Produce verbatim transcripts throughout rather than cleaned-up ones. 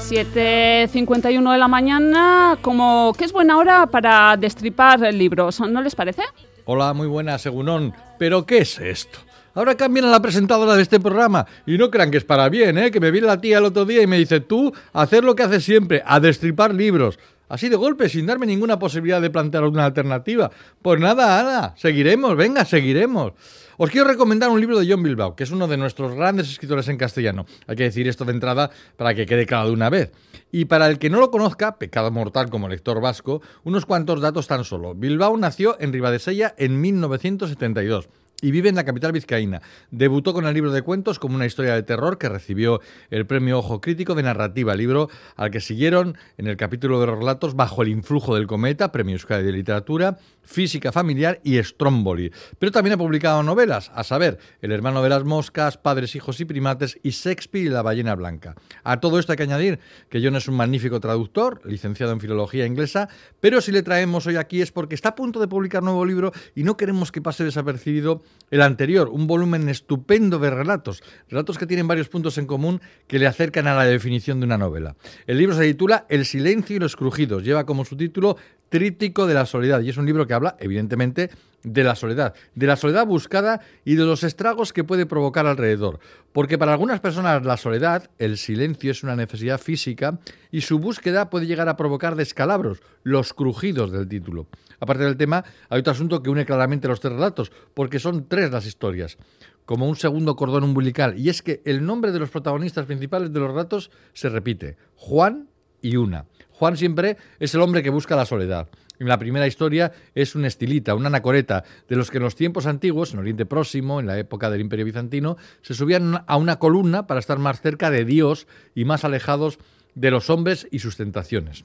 siete cincuenta y uno de la mañana, como que es buena hora para destripar libros, ¿no les parece? Hola, muy buenas, Egunón. ¿Pero qué es esto? Ahora cambian a la presentadora de este programa y no crean que es para bien, ¿eh? Que me viene la tía el otro día y me dice, tú, hacer lo que haces siempre, a destripar libros. Así de golpe, sin darme ninguna posibilidad de plantear una alternativa. Pues nada, Ana, seguiremos, venga, seguiremos. Os quiero recomendar un libro de Jon Bilbao, que es uno de nuestros grandes escritores en castellano. Hay que decir esto de entrada para que quede claro de una vez. Y para el que no lo conozca, pecado mortal como lector vasco, unos cuantos datos tan solo. Bilbao nació en Ribadesella en mil novecientos setenta y dos. Y vive en la capital vizcaína. Debutó con el libro de cuentos como una historia de terror que recibió el premio Ojo Crítico de Narrativa, libro al que siguieron en el capítulo de los relatos Bajo el influjo del cometa, premio Euskadi de Literatura, Física familiar y Stromboli. Pero también ha publicado novelas, a saber, El hermano de las moscas, Padres, hijos y primates y Shakespeare y la ballena blanca. A todo esto hay que añadir que Jon es un magnífico traductor, licenciado en filología inglesa, pero si le traemos hoy aquí es porque está a punto de publicar nuevo libro y no queremos que pase desapercibido el anterior, un volumen estupendo de relatos, relatos que tienen varios puntos en común que le acercan a la definición de una novela. El libro se titula El silencio y los crujidos, lleva como subtítulo Tríptico de la soledad y es un libro que habla, evidentemente, de la soledad, de la soledad buscada y de los estragos que puede provocar alrededor. Porque para algunas personas la soledad, el silencio es una necesidad física y su búsqueda puede llegar a provocar descalabros, los crujidos del título. Aparte del tema, hay otro asunto que une claramente los tres relatos, porque son tres las historias, como un segundo cordón umbilical, y es que el nombre de los protagonistas principales de los relatos se repite, Juan y Una. Juan siempre es el hombre que busca la soledad. En la primera historia es un estilita, un anacoreta, de los que en los tiempos antiguos, en Oriente Próximo, en la época del Imperio Bizantino, se subían a una columna para estar más cerca de Dios y más alejados de los hombres y sus tentaciones.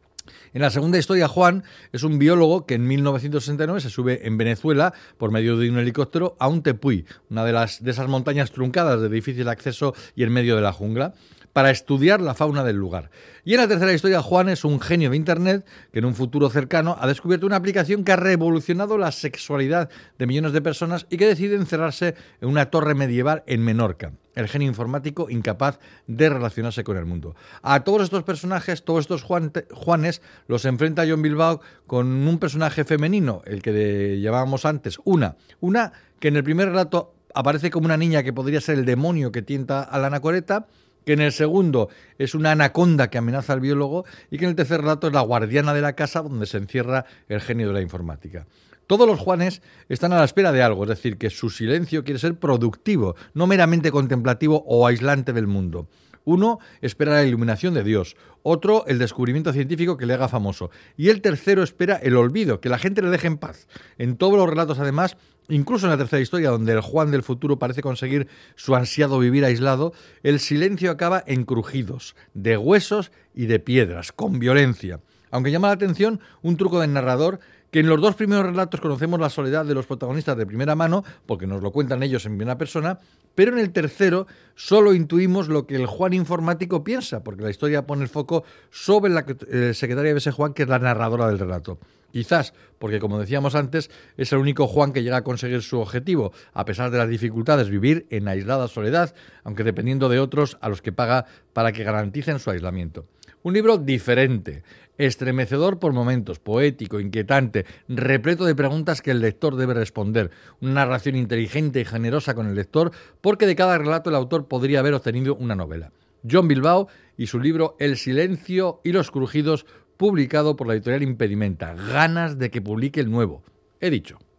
En la segunda historia, Juan es un biólogo que en mil novecientos sesenta y nueve se sube en Venezuela, por medio de un helicóptero, a un tepuy, una de, las, de esas montañas truncadas de difícil acceso y en medio de la jungla, para estudiar la fauna del lugar. Y en la tercera historia, Juan es un genio de Internet que en un futuro cercano ha descubierto una aplicación que ha revolucionado la sexualidad de millones de personas y que decide encerrarse en una torre medieval en Menorca. El genio informático incapaz de relacionarse con el mundo. A todos estos personajes, todos estos Juan, Juanes, los enfrenta Jon Bilbao con un personaje femenino, el que de, llamábamos antes, Una. Una que en el primer relato aparece como una niña que podría ser el demonio que tienta a la anacoreta, que en el segundo es una anaconda que amenaza al biólogo y que en el tercer relato es la guardiana de la casa donde se encierra el genio de la informática. Todos los Juanes están a la espera de algo, es decir, que su silencio quiere ser productivo, no meramente contemplativo o aislante del mundo. Uno espera la iluminación de Dios, otro el descubrimiento científico que le haga famoso y el tercero espera el olvido, que la gente le deje en paz. En todos los relatos, además, incluso en la tercera historia, donde el Juan del futuro parece conseguir su ansiado vivir aislado, el silencio acaba en crujidos, de huesos y de piedras, con violencia. Aunque llama la atención un truco del narrador, que en los dos primeros relatos conocemos la soledad de los protagonistas de primera mano, porque nos lo cuentan ellos en primera persona, pero en el tercero solo intuimos lo que el Juan informático piensa, porque la historia pone el foco sobre la eh, secretaria de ese Juan, que es la narradora del relato. Quizás porque, como decíamos antes, es el único Juan que llega a conseguir su objetivo, a pesar de las dificultades, vivir en aislada soledad, aunque dependiendo de otros a los que paga para que garanticen su aislamiento. Un libro diferente, estremecedor por momentos, poético, inquietante, repleto de preguntas que el lector debe responder. Una narración inteligente y generosa con el lector, porque de cada relato el autor podría haber obtenido una novela. Jon Bilbao y su libro El silencio y los crujidos, publicado por la editorial Impedimenta. Ganas de que publique el nuevo. He dicho.